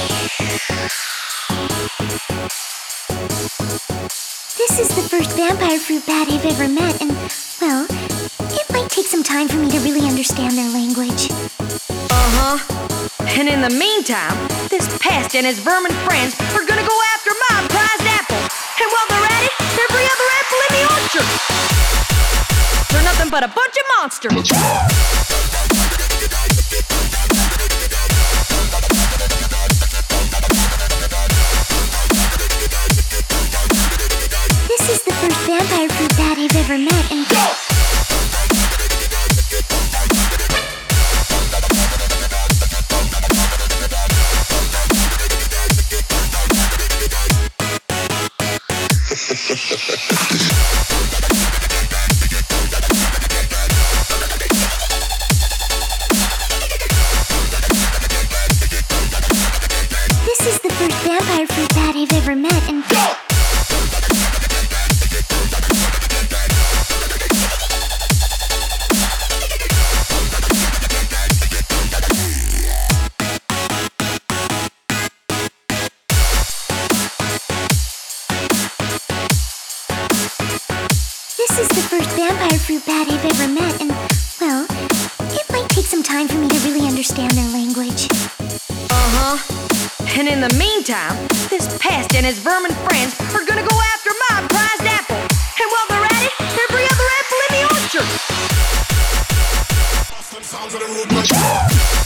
This is the first vampire fruit bat I've ever met, and, well, it might take some time for me to really understand their language. And in the meantime, this pest and his vermin friends are gonna go after my prized apple. And while they're at it, every other apple in the orchard. They're nothing but a bunch of monsters. This is the first vampire fruit bat I've ever met, and... This is the first vampire fruit bat I've ever met, and... This is the first vampire fruit bat I've ever met, and, well, it might take some time for me to really understand their language. And in the meantime, this pest and his vermin friends are gonna go after my prized apple. And while they're at it, every other apple in the orchard.